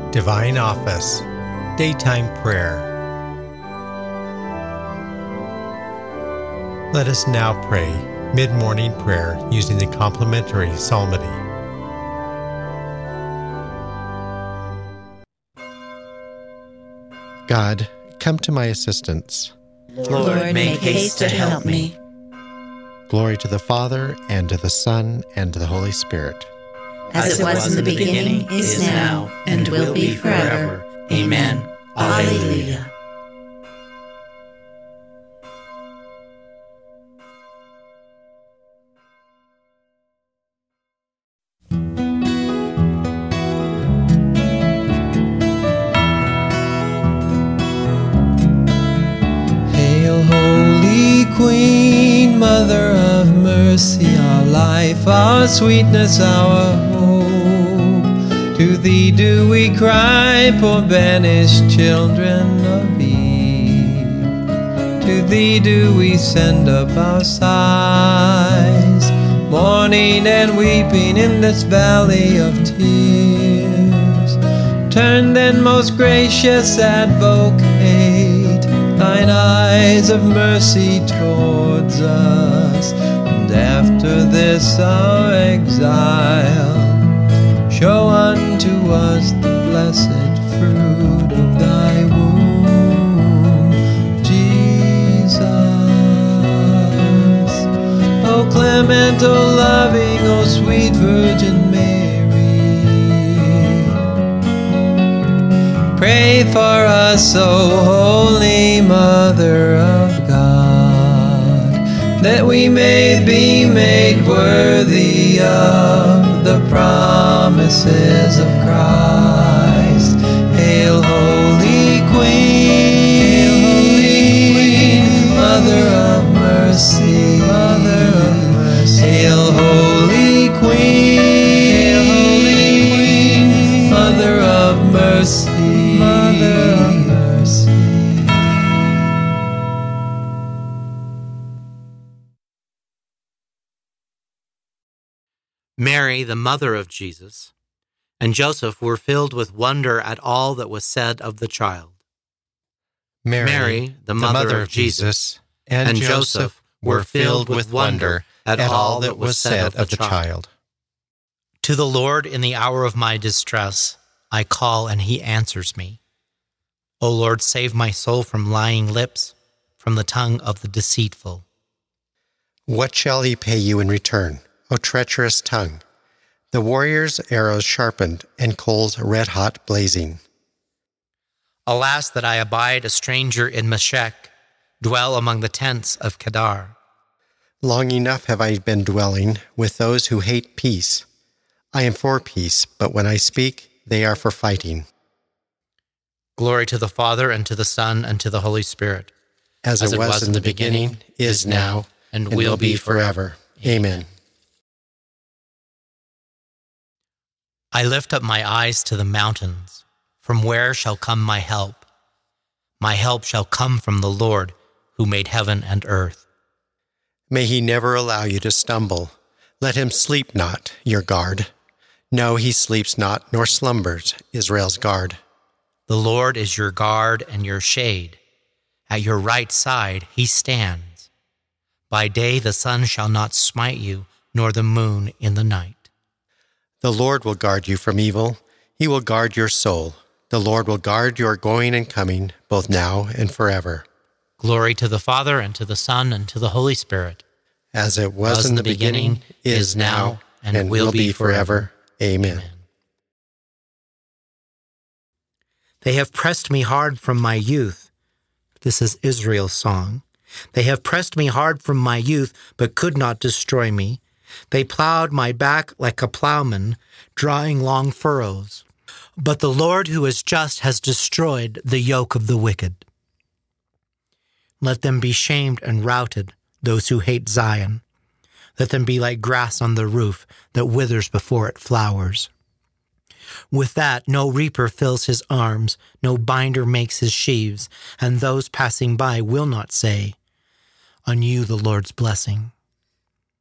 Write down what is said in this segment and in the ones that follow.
Divine Office, Daytime Prayer. Let us now pray mid-morning prayer using the complementary psalmody. God, come to my assistance. Lord, make haste to help me. Glory to the Father, and to the Son, and to the Holy Spirit. As it was in the beginning, is now, and will be forever. Amen. Alleluia. Hail, Holy Queen, Mother of Mercy, our life, our sweetness, our hope. To thee do we cry, poor banished children of Eve. To thee do we send up our sighs, mourning and weeping in this valley of tears. Turn then, most gracious Advocate, thine eyes of mercy towards us, and after this our exile, show unto us the blessed fruit of thy womb, Jesus. O clement, O loving, O sweet Virgin Mary, pray for us, O Holy Mother of God, that we may be made worthy of the promises of Christ. Hail, Holy Queen, Mother of Mercy, Mother of Mercy. Hail, Holy Queen, Mother of Mercy, Mother of Mercy. Mary, the mother of Jesus, and Joseph were filled with wonder at all that was said of the child. Mary, the mother of Jesus, and Joseph were filled with wonder at all that was said of the child. To the Lord in the hour of my distress, I call and he answers me. O Lord, save my soul from lying lips, from the tongue of the deceitful. What shall he pay you in return, O treacherous tongue? The warrior's arrows sharpened, and coals red-hot blazing. Alas, that I abide a stranger in Meshech, dwell among the tents of Kedar. Long enough have I been dwelling with those who hate peace. I am for peace, but when I speak, they are for fighting. Glory to the Father, and to the Son, and to the Holy Spirit. As it was in the beginning, is now, and will be forever. Amen. I lift up my eyes to the mountains. From where shall come my help? My help shall come from the Lord, who made heaven and earth. May he never allow you to stumble. Let him sleep not, your guard. No, he sleeps not, nor slumbers, Israel's guard. The Lord is your guard and your shade. At your right side he stands. By day the sun shall not smite you, nor the moon in the night. The Lord will guard you from evil. He will guard your soul. The Lord will guard your going and coming, both now and forever. Glory to the Father, and to the Son, and to the Holy Spirit. As it was in the beginning, is now, and will be forever. Amen. They have pressed me hard from my youth. This is Israel's song. They have pressed me hard from my youth, but could not destroy me. They plowed my back like a plowman, drawing long furrows. But the Lord who is just has destroyed the yoke of the wicked. Let them be shamed and routed, those who hate Zion. Let them be like grass on the roof that withers before it flowers. With that, no reaper fills his arms, no binder makes his sheaves, and those passing by will not say, "On you the Lord's blessing."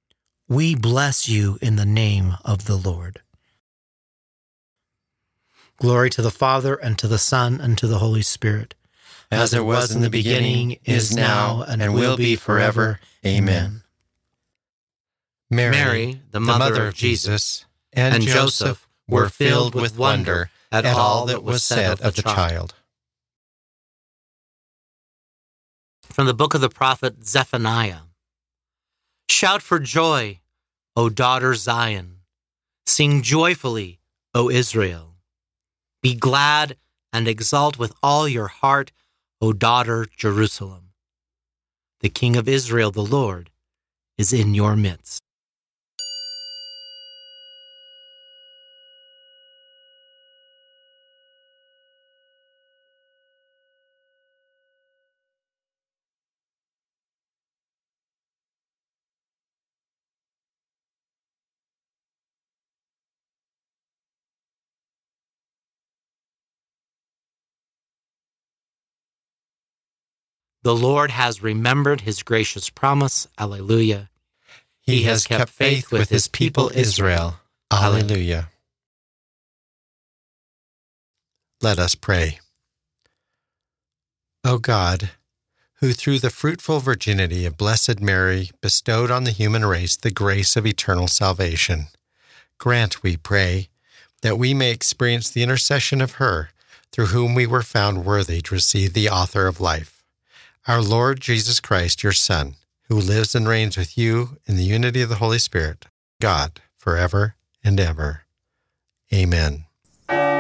We bless you in the name of the Lord. Glory to the Father, and to the Son, and to the Holy Spirit. As it was in the beginning, is now, and will be forever. Amen. Mary, the mother of Jesus, and Joseph were filled with wonder at all that was said of the child. From the book of the prophet Zephaniah. Shout for joy, O daughter Zion. Sing joyfully, O Israel. Be glad and exult with all your heart, O daughter Jerusalem. The King of Israel, the Lord, is in your midst. The Lord has remembered his gracious promise. Alleluia. He has kept faith with his people Israel. Alleluia. Let us pray. O God, who through the fruitful virginity of Blessed Mary bestowed on the human race the grace of eternal salvation, grant, we pray, that we may experience the intercession of her, through whom we were found worthy to receive the author of life, our Lord Jesus Christ, your Son, who lives and reigns with you in the unity of the Holy Spirit, God, forever and ever. Amen.